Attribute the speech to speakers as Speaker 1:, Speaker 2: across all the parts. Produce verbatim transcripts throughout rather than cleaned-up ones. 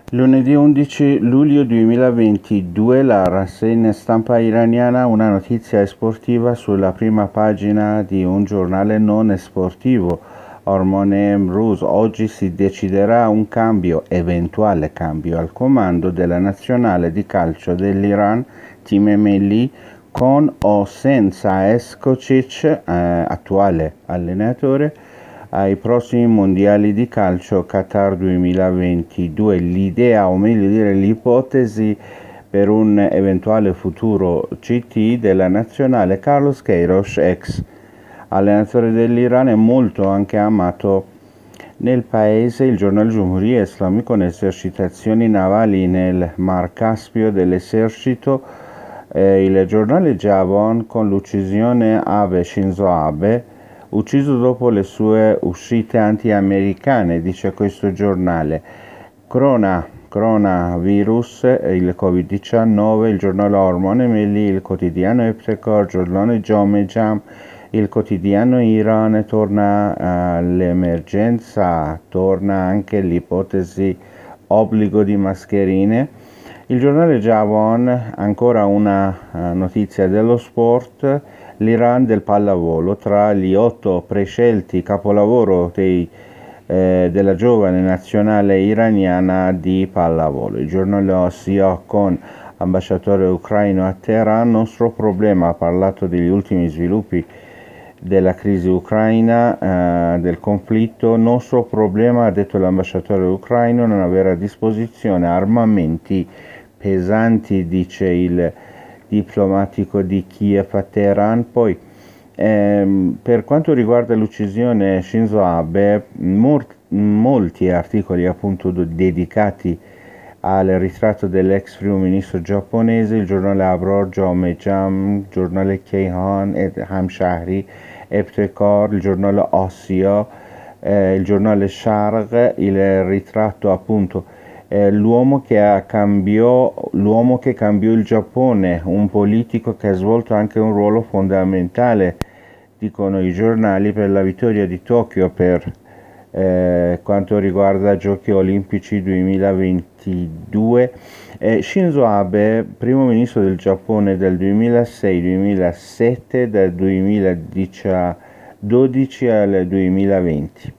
Speaker 1: Lunedì undici luglio duemilaventidue la rassegna stampa iraniana, una notizia sportiva sulla prima pagina di un giornale non sportivo. Ormone Emruz, oggi si deciderà un cambio, eventuale cambio al comando della nazionale di calcio dell'Iran, Team Melli, con o senza Eskocic, eh, attuale allenatore, ai prossimi mondiali di calcio Qatar duemilaventidue. L'idea, o meglio dire l'ipotesi, per un eventuale futuro C T della nazionale Carlos Queiroz, ex allenatore dell'Iran, è molto anche amato nel paese. Il giornale Giumhuriya Islami, con esercitazioni navali nel Mar Caspio dell'esercito, eh, il giornale Javon, con l'uccisione Abe Shinzo Abe, ucciso dopo le sue uscite anti-americane, dice questo giornale. Crona, coronavirus, il covid diciannove, il giornale Ormone Melli, il quotidiano Eftekor, il giornale Jomejam, il quotidiano Iran. Torna all'emergenza, torna anche l'ipotesi obbligo di mascherine. Il giornale Javon, ancora una uh, notizia dello sport, l'Iran del pallavolo, tra gli otto prescelti capolavoro dei, eh, della giovane nazionale iraniana di pallavolo. Il giornale Ossia, con ambasciatore ucraino a Teheran, nostro problema, ha parlato degli ultimi sviluppi della crisi ucraina, eh, del conflitto. Nostro problema, ha detto l'ambasciatore ucraino, non avere a disposizione armamenti pesanti, dice il diplomatico di Kiev a Teheran. Poi ehm, per quanto riguarda l'uccisione Shinzo Abe, mor- molti articoli appunto dedicati al ritratto dell'ex primo ministro giapponese, il giornale Abror, Jomejam, il giornale Keihan ed Hamshahri, Eftekor, il giornale Ossia, eh, il giornale Sharq, il ritratto appunto eh, l'uomo che cambiò, l'uomo che cambiò il Giappone, un politico che ha svolto anche un ruolo fondamentale, dicono i giornali, per la vittoria di Tokyo per eh, quanto riguarda i Giochi Olimpici duemilaventidue. Eh, Shinzo Abe, primo ministro del Giappone dal duemilasei duemilasette, dal duemiladodici al duemilaventi.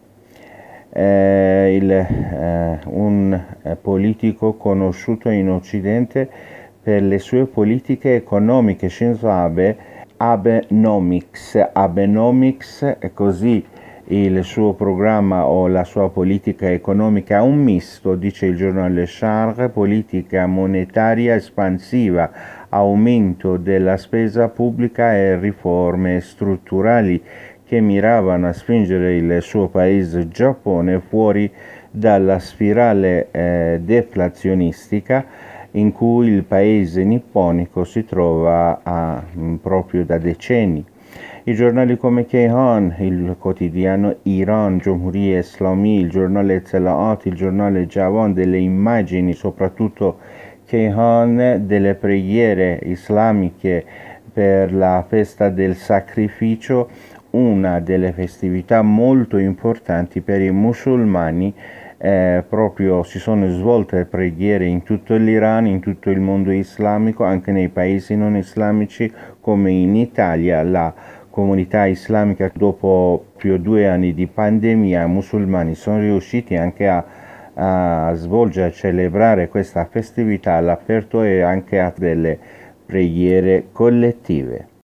Speaker 1: Eh, il, eh, un eh, politico conosciuto in Occidente per le sue politiche economiche. Shinzo Abe, Abenomics, Abenomics è così il suo programma o la sua politica economica, un misto, dice il giornale Sharq, politica monetaria espansiva, aumento della spesa pubblica e riforme strutturali che miravano a spingere il suo paese Giappone fuori dalla spirale eh, deflazionistica in cui il paese nipponico si trova a, proprio da decenni. I giornali come Keihan, il quotidiano Iran, Giumhuriya Islami, il giornale Zelaat, il giornale Javon, delle immagini, soprattutto Keihan, delle preghiere islamiche per la festa del sacrificio, una delle festività molto importanti per i musulmani. Eh, proprio si sono svolte preghiere in tutto l'Iran, in tutto il mondo islamico, anche nei paesi non islamici come in Italia. La comunità islamica, dopo più di due anni di pandemia, i musulmani sono riusciti anche a, a svolgere, a celebrare questa festività all'aperto e anche a delle preghiere collettive.